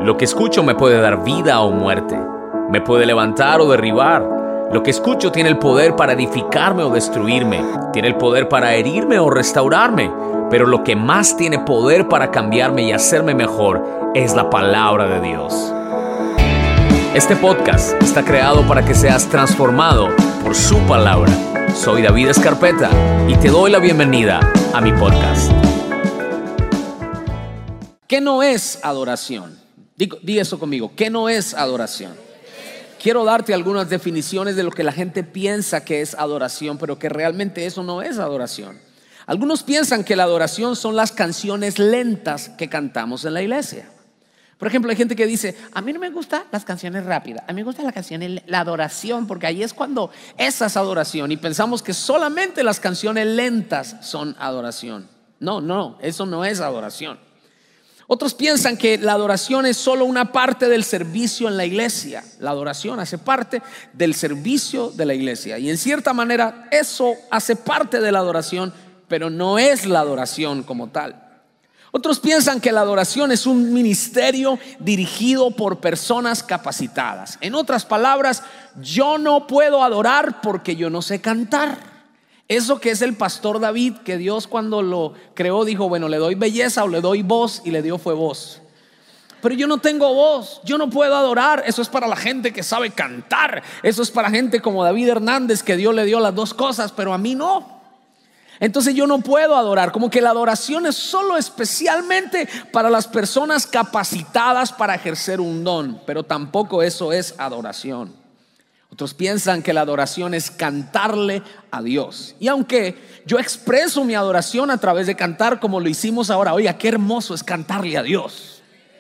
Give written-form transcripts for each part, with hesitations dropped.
Lo que escucho me puede dar vida o muerte. Me puede levantar o derribar. Lo que escucho tiene el poder para edificarme o destruirme. Tiene el poder para herirme o restaurarme. Pero lo que más tiene poder para cambiarme y hacerme mejor es la palabra de Dios. Este podcast está creado para que seas transformado por su palabra. Soy David Escarpeta y te doy la bienvenida a mi podcast. ¿Qué no es adoración? Di eso conmigo. ¿Qué no es adoración? Quiero darte algunas definiciones de lo que la gente piensa que es adoración, pero que realmente eso no es adoración. Algunos piensan que la adoración son las canciones lentas que cantamos en la iglesia. Por ejemplo, hay gente que dice: a mí no me gustan las canciones rápidas, a mí me gusta la adoración, porque ahí es cuando esa es adoración. Y pensamos que solamente las canciones lentas son adoración. No, eso no es adoración. Otros piensan que la adoración es solo una parte del servicio en la iglesia. La adoración hace parte del servicio de la iglesia, y en cierta manera eso hace parte de la adoración, pero no es la adoración como tal. Otros piensan que la adoración es un ministerio dirigido por personas capacitadas. En otras palabras, yo no puedo adorar porque yo no sé cantar. Eso que es el pastor David, que Dios cuando lo creó dijo: bueno, le doy belleza o le doy voz, y le dio fue voz. Pero yo no tengo voz, yo no puedo adorar. Eso es para la gente que sabe cantar. Eso es para gente como David Hernández, que Dios le dio las dos cosas, pero a mí no. Entonces yo no puedo adorar. Como que la adoración es solo especialmente para las personas capacitadas para ejercer un don, pero tampoco eso es adoración. Otros piensan que la adoración es cantarle a Dios. Y aunque yo expreso mi adoración a través de cantar, como lo hicimos ahora, oiga, qué hermoso es cantarle a Dios.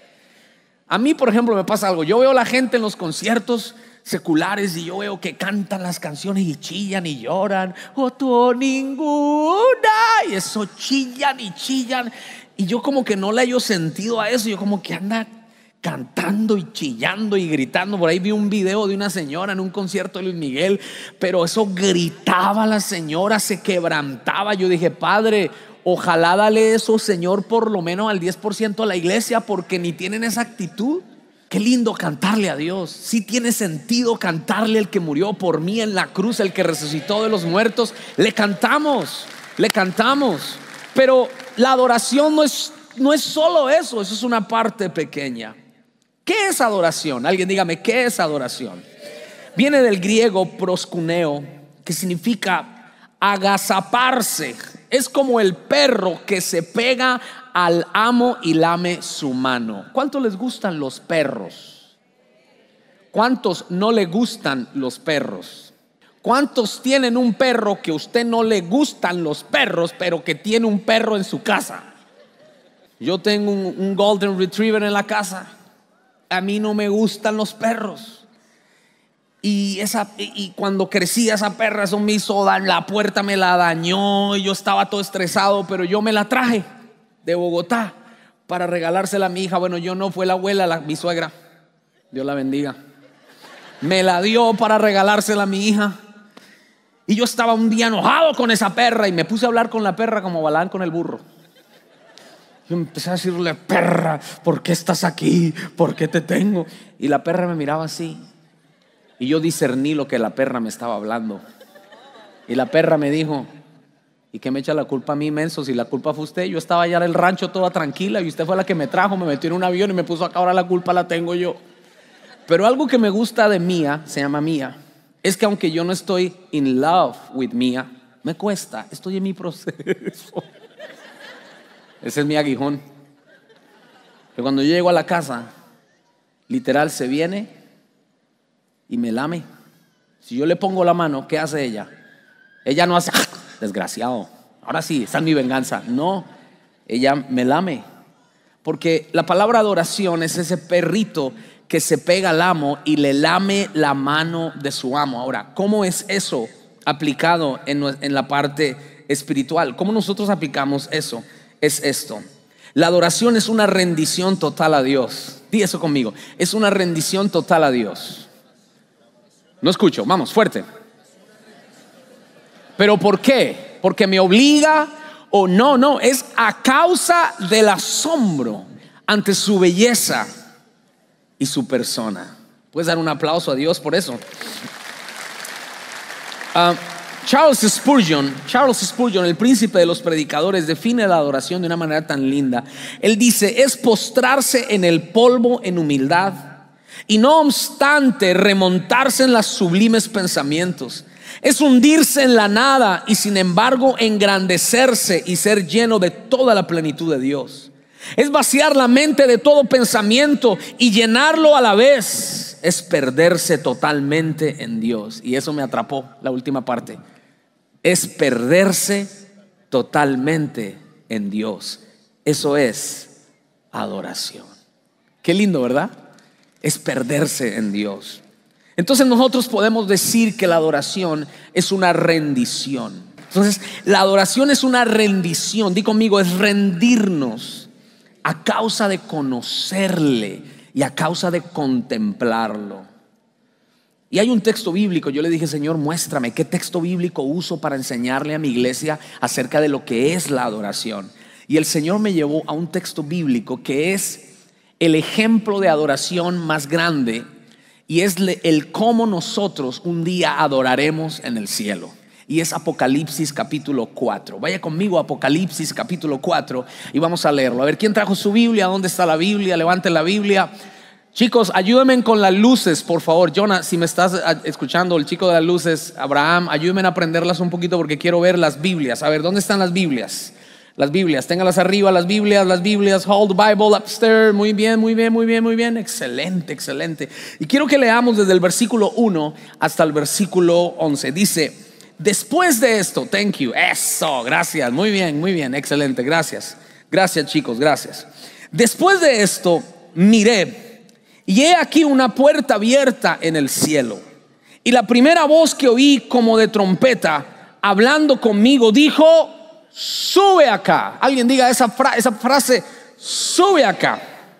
A mí, por ejemplo, me pasa algo. Yo veo a la gente en los conciertos seculares y yo veo que cantan las canciones y chillan y lloran. Oh, tú ninguna. Y eso chillan y chillan. Y yo como que no le hallo sentido a eso. Yo como que anda cantando y chillando y gritando. Por ahí vi un video de una señora en un concierto de Luis Miguel, pero eso gritaba la señora, se quebrantaba. Yo dije: Padre, ojalá dale eso, Señor, por lo menos al 10% a la iglesia, porque ni tienen esa actitud. Qué lindo cantarle a Dios. Sí tiene sentido cantarle al que murió por mí en la cruz, el que resucitó de los muertos. Le cantamos. Pero la adoración no es solo eso, eso es una parte pequeña. ¿Qué es adoración? Alguien dígame, ¿qué es adoración? Viene del griego proskuneo, que significa agazaparse. Es como el perro que se pega al amo y lame su mano. ¿Cuántos les gustan los perros? ¿Cuántos no le gustan los perros? ¿Cuántos tienen un perro que a usted no le gustan los perros, pero que tiene un perro en su casa? Yo tengo un Golden Retriever en la casa. A mí no me gustan los perros. Y cuando crecí, esa perra, eso me hizo daño. La puerta me la dañó y yo estaba todo estresado, pero yo me la traje de Bogotá para regalársela a mi hija. Bueno, yo no, fue la abuela, mi suegra, Dios la bendiga, me la dio para regalársela a mi hija. Y yo estaba un día enojado con esa perra y me puse a hablar con la perra como Balaam con el burro. Yo empecé a decirle: perra, ¿por qué estás aquí? ¿Por qué te tengo? Y la perra me miraba así, y yo discerní lo que la perra me estaba hablando. Y la perra me dijo: ¿y qué me echa la culpa a mí, menso? Si la culpa fue usted. Yo estaba allá en el rancho toda tranquila y usted fue la que me trajo, me metió en un avión y me puso acá. Ahora la culpa la tengo yo. Pero algo que me gusta de Mía, se llama Mía, es que aunque yo no estoy in love with Mía, me cuesta, estoy en mi proceso. Ese es mi aguijón. Que cuando yo llego a la casa, literal se viene y me lame. Si yo le pongo la mano, ¿qué hace ella? Ella no hace desgraciado, ahora sí, esa es mi venganza. No, ella me lame. Porque la palabra adoración es ese perrito que se pega al amo y le lame la mano de su amo. Ahora, ¿cómo es eso aplicado en la parte espiritual? ¿Cómo nosotros aplicamos eso? Es esto: la adoración es una rendición total a Dios. Di eso conmigo: es una rendición total a Dios. No escucho, vamos, fuerte. ¿Pero por qué? ¿Porque me obliga? O no, es a causa del asombro ante su belleza y su persona. ¿Puedes dar un aplauso a Dios por eso? Charles Spurgeon, el príncipe de los predicadores, define la adoración de una manera tan linda. Él dice: es postrarse en el polvo en humildad y no obstante remontarse en los sublimes pensamientos. Es hundirse en la nada y sin embargo engrandecerse y ser lleno de toda la plenitud de Dios. Es vaciar la mente de todo pensamiento y llenarlo a la vez. Es perderse totalmente en Dios. Y eso me atrapó, la última parte. Es perderse totalmente en Dios. Eso es adoración. Qué lindo, ¿verdad? Es perderse en Dios. Entonces nosotros podemos decir que la adoración es una rendición. Entonces la adoración es una rendición. Di conmigo, es rendirnos a causa de conocerle y a causa de contemplarlo. Y hay un texto bíblico. Yo le dije: Señor, muéstrame qué texto bíblico uso para enseñarle a mi iglesia acerca de lo que es la adoración. Y el Señor me llevó a un texto bíblico que es el ejemplo de adoración más grande, y es el cómo nosotros un día adoraremos en el cielo. Y es Apocalipsis capítulo 4. Vaya conmigo a Apocalipsis capítulo 4 y vamos a leerlo. A ver, ¿quién trajo su Biblia? ¿Dónde está la Biblia? Levanten la Biblia. Chicos, ayúdenme con las luces, por favor. Jonah, si me estás escuchando, el chico de las luces, Abraham, ayúdenme a prenderlas un poquito porque quiero ver las Biblias. A ver, ¿dónde están las Biblias? Las Biblias, téngalas arriba, las Biblias. Hold the Bible upstairs. Muy bien. Excelente. Y quiero que leamos desde el versículo 1 hasta el versículo 11. Dice: después de esto, thank you, eso, gracias, muy bien, excelente, gracias, chicos, gracias. Después de esto miré, y he aquí una puerta abierta en el cielo, y la primera voz que oí como de trompeta hablando conmigo dijo: sube acá. Alguien diga esa frase: sube acá,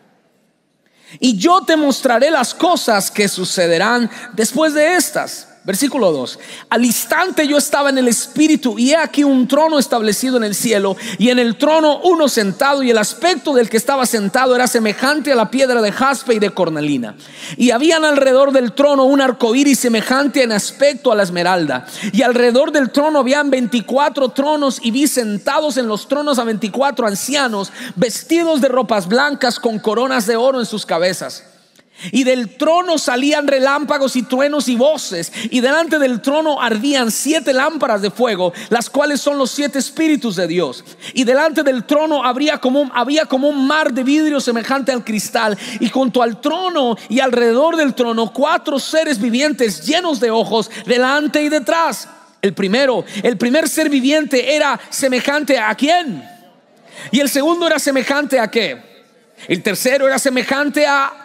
y yo te mostraré las cosas que sucederán después de estas. Versículo 2: al instante yo estaba en el espíritu, y he aquí un trono establecido en el cielo, y en el trono uno sentado, y el aspecto del que estaba sentado era semejante a la piedra de jaspe y de cornalina. Y habían alrededor del trono un arcoíris semejante en aspecto a la esmeralda, y alrededor del trono habían 24 tronos, y vi sentados en los tronos a 24 ancianos, vestidos de ropas blancas, con coronas de oro en sus cabezas. Y del trono salían relámpagos y truenos y voces, y delante del trono ardían 7 lámparas de fuego, las cuales son los 7 espíritus de Dios. Y delante del trono había como un mar de vidrio semejante al cristal, y junto al trono y alrededor del trono 4 seres vivientes llenos de ojos delante y detrás. El primer ser viviente era semejante ¿a quién? Y el segundo era semejante ¿a qué? El tercero era semejante a...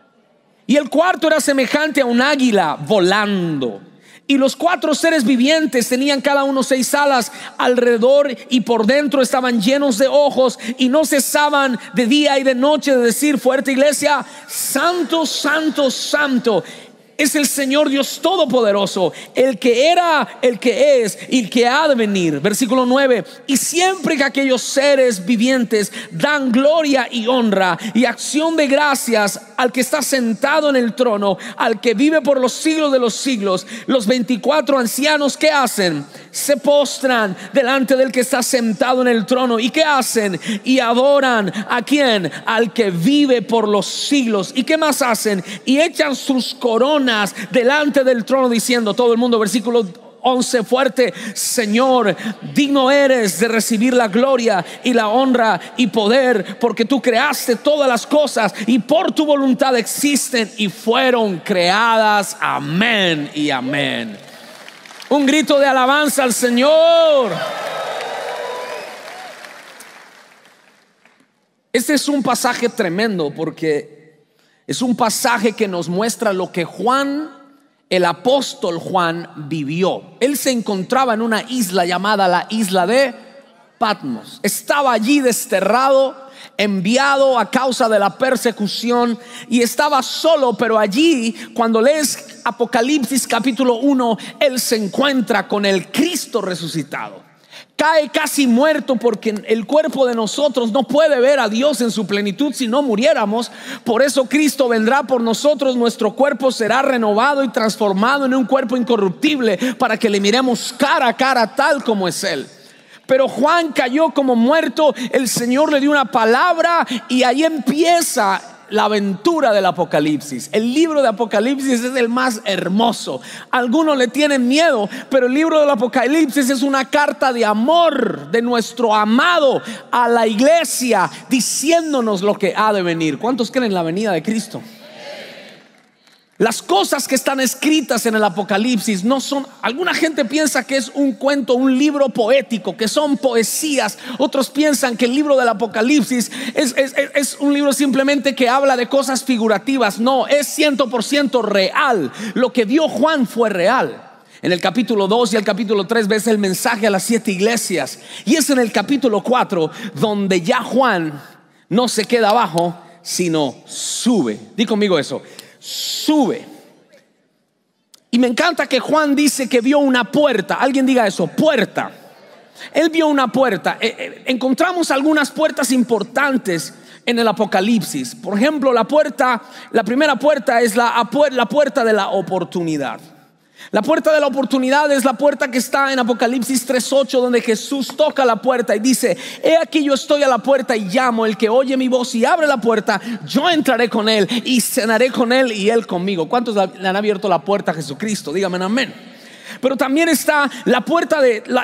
Y el cuarto era semejante a un águila volando. Y los 4 seres vivientes tenían cada uno 6 alas alrededor, y por dentro estaban llenos de ojos, y no cesaban de día y de noche de decir fuerte, iglesia: santo, santo, santo es el Señor Dios Todopoderoso, el que era, el que es y el que ha de venir. Versículo 9: y siempre que aquellos seres vivientes dan gloria y honra y acción de gracias al que está sentado en el trono, al que vive por los siglos de los siglos, los 24 ancianos, ¿qué hacen? Se postran delante del que está sentado en el trono. ¿Y qué hacen? Y adoran ¿a quién? Al que vive por los siglos. ¿Y qué más hacen? Y echan sus coronas delante del trono, diciendo, todo el mundo, versículo 11 fuerte: Señor, digno eres de recibir la gloria y la honra y poder, porque tú creaste todas las cosas y por tu voluntad existen y fueron creadas. Amén y amén. Un grito de alabanza al Señor. Este es un pasaje tremendo, porque es un pasaje que nos muestra lo que Juan, el apóstol Juan, vivió. Él se encontraba en una isla llamada la isla de Patmos. Estaba allí desterrado, enviado a causa de la persecución, y estaba solo. Pero allí, cuando lees Apocalipsis capítulo 1, él se encuentra con el Cristo resucitado. cae casi muerto porque el cuerpo de nosotros no puede ver a Dios en su plenitud si no muriéramos. Por eso Cristo vendrá por nosotros, nuestro cuerpo será renovado y transformado en un cuerpo incorruptible para que le miremos cara a cara tal como es Él. Pero Juan cayó como muerto, el Señor le dio una palabra y ahí empieza la aventura del Apocalipsis. El libro de Apocalipsis es el más hermoso. Algunos le tienen miedo, pero el libro del Apocalipsis es una carta de amor de nuestro amado a la iglesia, diciéndonos lo que ha de venir. ¿Cuántos creen en la venida de Cristo? Las cosas que están escritas en el Apocalipsis no son, alguna gente piensa que es un cuento, un libro poético, que son poesías. Otros piensan que el libro del Apocalipsis es un libro simplemente que habla de cosas figurativas. No, es 100% real. Lo que vio Juan fue real. En el capítulo 2 y el capítulo 3 ves el mensaje a las 7 iglesias. Y es en el capítulo 4 donde ya Juan no se queda abajo, sino sube. Di conmigo eso. Sube. Y me encanta que Juan dice que vio una puerta. Alguien diga eso, puerta. Él vio una puerta. Encontramos algunas puertas importantes en el Apocalipsis. Por ejemplo, la primera puerta es la puerta de la oportunidad. La puerta de la oportunidad es la puerta que está en Apocalipsis 3:8, donde Jesús toca la puerta y dice: he aquí yo estoy a la puerta y llamo. El que oye mi voz y abre la puerta, yo entraré con él y cenaré con él y él conmigo. ¿Cuántos le han abierto la puerta a Jesucristo? Dígame amén. Pero también está la puerta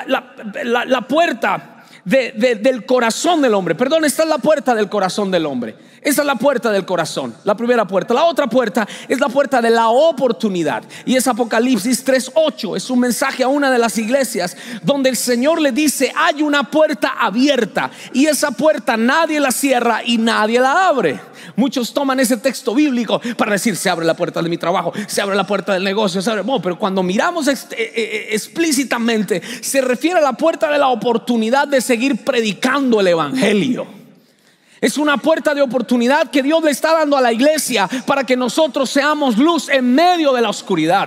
la puerta del corazón del hombre. Perdón, esta es la puerta del corazón del hombre. Esa es la puerta del corazón, la primera puerta. La otra puerta es la puerta de la oportunidad. Y es Apocalipsis 3:8. Es un mensaje a una de las iglesias donde el Señor le dice: hay una puerta abierta y esa puerta nadie la cierra y nadie la abre. Muchos toman ese texto bíblico para decir: se abre la puerta de mi trabajo, se abre la puerta del negocio, se abre. Bueno, pero cuando miramos explícitamente, se refiere a la puerta de la oportunidad de seguir predicando el evangelio. Es una puerta de oportunidad que Dios le está dando a la iglesia para que nosotros seamos luz en medio de la oscuridad.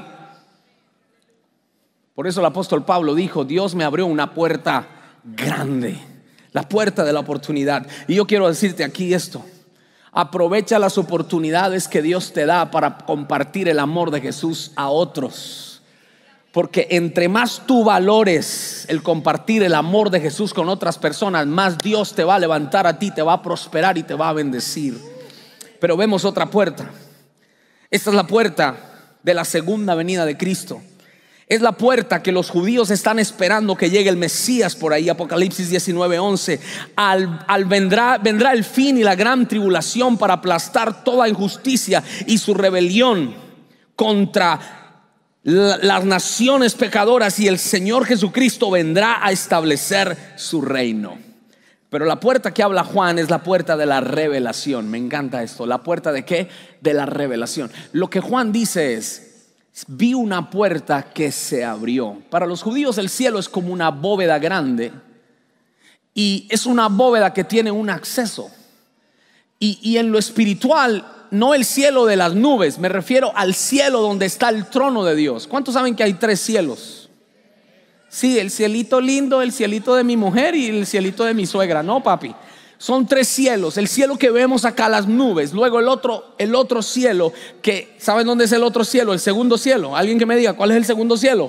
Por eso el apóstol Pablo dijo: Dios me abrió una puerta grande, la puerta de la oportunidad. Y yo quiero decirte aquí esto: aprovecha las oportunidades que Dios te da para compartir el amor de Jesús a otros. Porque entre más tú valores el compartir el amor de Jesús con otras personas, más Dios te va a levantar a ti, te va a prosperar y te va a bendecir. Pero vemos otra puerta. Esta es la puerta de la segunda venida de Cristo. Es la puerta que los judíos están esperando que llegue el Mesías por ahí. Apocalipsis 19:11. Vendrá el fin y la gran tribulación para aplastar toda injusticia y su rebelión contra las naciones pecadoras, y el Señor Jesucristo vendrá a establecer su reino. Pero la puerta que habla Juan es la puerta de la revelación. Me encanta esto. ¿La puerta de qué? De la revelación. Lo que Juan dice es: vi una puerta que se abrió. Para los judíos el cielo es como una bóveda grande, y es una bóveda que tiene un acceso. Y en lo espiritual, no el cielo de las nubes, me refiero al cielo donde está el trono de Dios. ¿Cuántos saben que hay 3 cielos? Sí, el cielito lindo, el cielito de mi mujer y el cielito de mi suegra. No, papi, son 3 cielos. El cielo que vemos acá, las nubes. Luego el otro cielo, que ¿saben dónde es el otro cielo? El segundo cielo. Alguien que me diga cuál es el segundo cielo.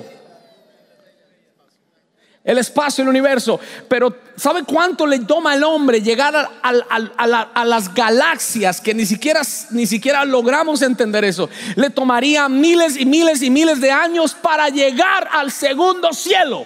El espacio, el universo. Pero ¿sabe cuánto le toma al hombre llegar a las galaxias? Que ni siquiera logramos entender eso. Le tomaría miles y miles y miles de años para llegar al segundo cielo.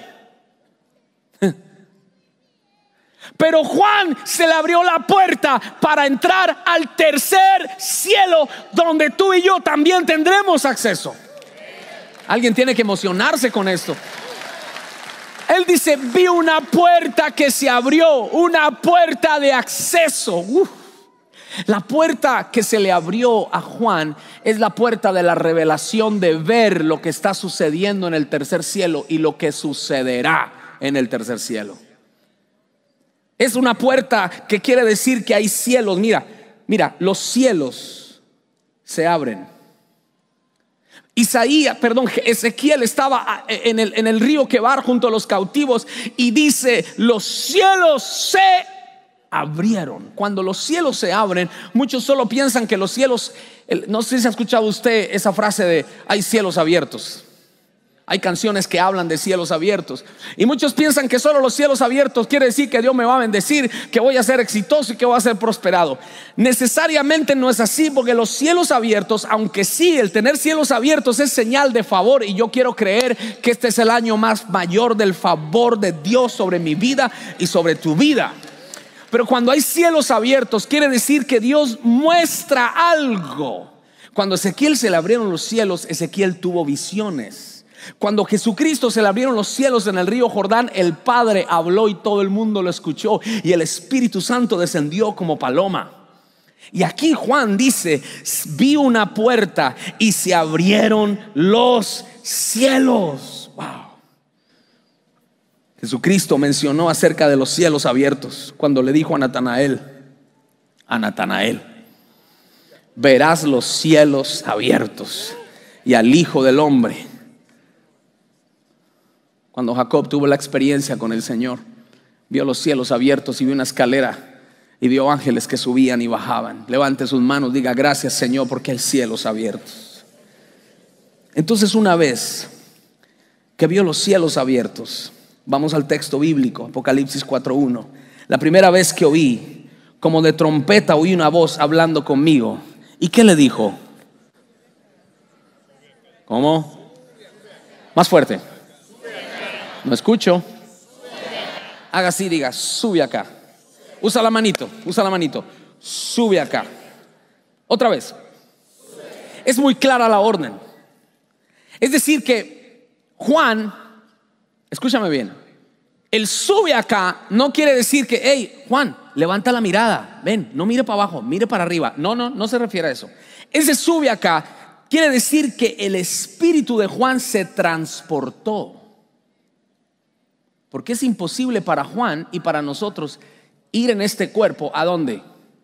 Pero Juan se le abrió la puerta para entrar al tercer cielo, donde tú y yo también tendremos acceso. Alguien tiene que emocionarse con esto. Él dice: vi una puerta que se abrió, una puerta de acceso. La puerta que se le abrió a Juan es la puerta de la revelación, de ver lo que está sucediendo en el tercer cielo y lo que sucederá en el tercer cielo. Es una puerta que quiere decir que hay cielos. Mira, los cielos se abren. Ezequiel estaba en el río Quebar junto a los cautivos y dice: los cielos se abrieron. Cuando los cielos se abren, muchos solo piensan que los cielos, no sé si ha escuchado usted esa frase de hay cielos abiertos. Hay canciones que hablan de cielos abiertos y muchos piensan que solo los cielos abiertos quiere decir que Dios me va a bendecir, que voy a ser exitoso y que voy a ser prosperado. Necesariamente no es así, porque los cielos abiertos, aunque sí, el tener cielos abiertos es señal de favor, y yo quiero creer que este es el año más mayor del favor de Dios sobre mi vida y sobre tu vida. Pero cuando hay cielos abiertos quiere decir que Dios muestra algo. Cuando a Ezequiel se le abrieron los cielos, Ezequiel tuvo visiones. Cuando Jesucristo se le abrieron los cielos en el río Jordán, el Padre habló y todo el mundo lo escuchó, y el Espíritu Santo descendió como paloma. Y aquí Juan dice: vi una puerta y se abrieron los cielos. Wow. Jesucristo mencionó acerca de los cielos abiertos cuando le dijo a Natanael: verás los cielos abiertos y al Hijo del Hombre. Cuando Jacob tuvo la experiencia con el Señor, vio los cielos abiertos y vio una escalera y vio ángeles que subían y bajaban. Levante sus manos, diga: gracias, Señor, porque hay cielos abiertos. Entonces, una vez que vio los cielos abiertos, vamos al texto bíblico, Apocalipsis 4:1. La primera vez que oí, como de trompeta, oí una voz hablando conmigo. ¿Y qué le dijo? ¿Cómo? Más fuerte. No escucho. Haga así, diga: sube acá. Usa la manito. Sube acá. Otra vez. Es muy clara la orden. Es decir que Juan, escúchame bien, el sube acá no quiere decir que: hey, Juan, levanta la mirada, ven, no mire para abajo, mire para arriba. No se refiere a eso. Ese sube acá quiere decir que el espíritu de Juan se transportó. Porque es imposible para Juan y para nosotros ir en este cuerpo. ¿A dónde?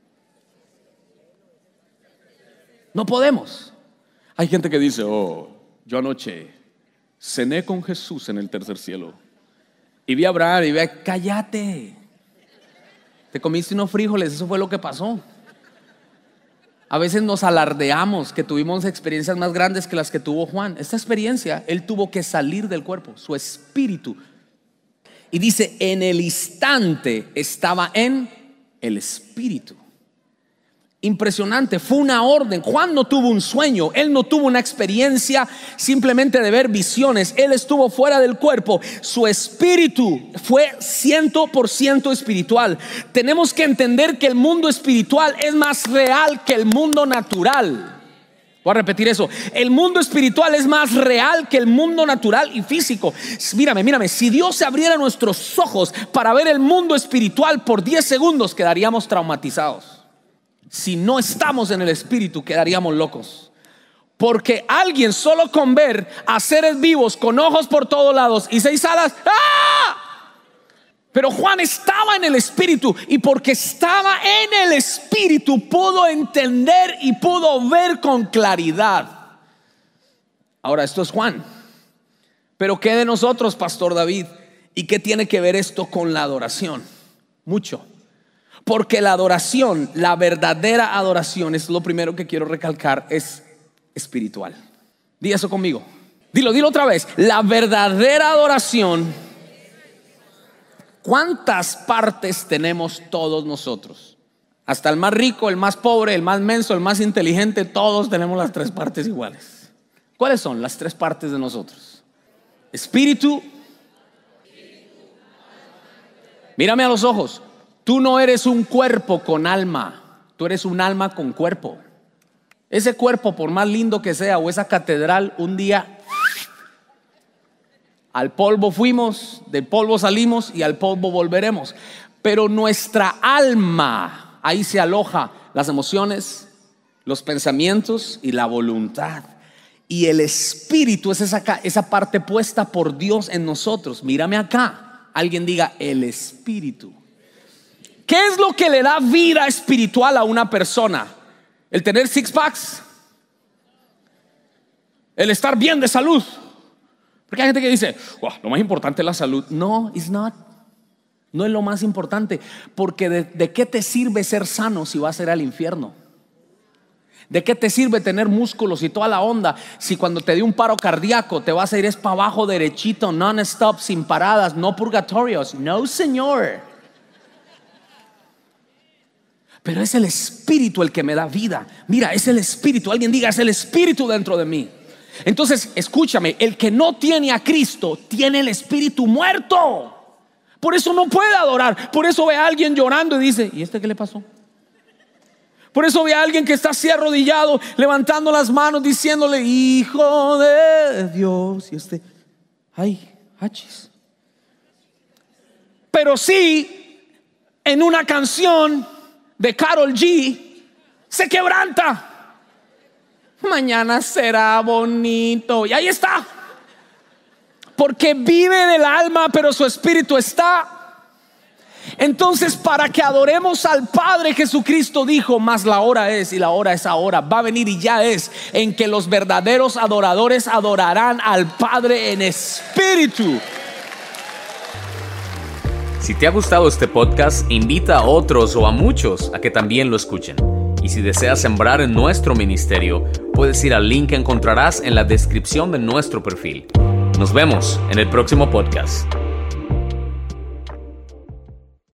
No podemos. Hay gente que dice: oh, yo anoche cené con Jesús en el tercer cielo y vi a Abraham y vi a... Cállate. Te comiste unos frijoles, eso fue lo que pasó. A veces nos alardeamos que tuvimos experiencias más grandes que las que tuvo Juan. Esta experiencia, él tuvo que salir del cuerpo, su espíritu. Y dice: en el instante estaba en el espíritu. Impresionante, fue una orden. Juan no tuvo un sueño, él no tuvo una experiencia simplemente de ver visiones. Él estuvo fuera del cuerpo. Su espíritu fue 100% espiritual. Tenemos que entender que el mundo espiritual es más real que el mundo natural. Voy a repetir eso: el mundo espiritual es más real que el mundo natural y físico. Mírame, si Dios abriera nuestros ojos para ver el mundo espiritual por 10 segundos, quedaríamos traumatizados. Si no estamos en el espíritu, quedaríamos locos. Porque alguien solo con ver a seres vivos con ojos por todos lados y 6 alas, ¡ah! Pero Juan estaba en el espíritu, y porque estaba en el espíritu pudo entender y pudo ver con claridad. Ahora, esto es Juan. Pero ¿qué de nosotros, Pastor David? ¿Y qué tiene que ver esto con la adoración? Mucho. Porque la adoración, la verdadera adoración, es lo primero que quiero recalcar, es espiritual. Di eso conmigo. Dilo otra vez. La verdadera adoración. ¿Cuántas partes tenemos todos nosotros? Hasta el más rico, el más pobre, el más menso, el más inteligente, todos tenemos las 3 partes iguales. ¿Cuáles son las 3 partes de nosotros? Espíritu. Mírame a los ojos. Tú no eres un cuerpo con alma, tú eres un alma con cuerpo. Ese cuerpo, por más lindo que sea, o esa catedral, un día al polvo fuimos, del polvo salimos y al polvo volveremos. Pero nuestra alma, ahí se aloja las emociones, los pensamientos y la voluntad. Y el espíritu es esa parte puesta por Dios en nosotros. Mírame acá, alguien diga: el espíritu. ¿Qué es lo que le da vida espiritual a una persona? ¿El tener 6 packs? el estar bien de salud. Porque hay gente que dice, lo más importante es la salud. No, it's not. No es lo más importante. Porque ¿de qué te sirve ser sano si vas a ir al infierno? ¿De qué te sirve tener músculos y toda la onda si cuando te dé un paro cardíaco te vas a ir es para abajo derechito, non-stop, sin paradas, no purgatorios? No, señor. Pero es el Espíritu el que me da vida. Mira, es el Espíritu. Alguien diga, es el Espíritu dentro de mí. Entonces, escúchame, el que no tiene a Cristo tiene el espíritu muerto. Por eso no puede adorar. Por eso ve a alguien llorando y dice, ¿y este qué le pasó? Por eso ve a alguien que está así arrodillado, levantando las manos, diciéndole, Hijo de Dios. Y ay, hachis. Pero sí, en una canción de Karol G, se quebranta. Mañana será bonito. Y ahí está. Porque vive del alma, pero su espíritu está. Entonces, para que adoremos al Padre, Jesucristo dijo, mas la hora es, y la hora es ahora, va a venir y ya es, en que los verdaderos adoradores adorarán al Padre en espíritu. Si te ha gustado este podcast, invita a otros o a muchos a que también lo escuchen. Y si deseas sembrar en nuestro ministerio, puedes ir al link que encontrarás en la descripción de nuestro perfil. Nos vemos en el próximo podcast.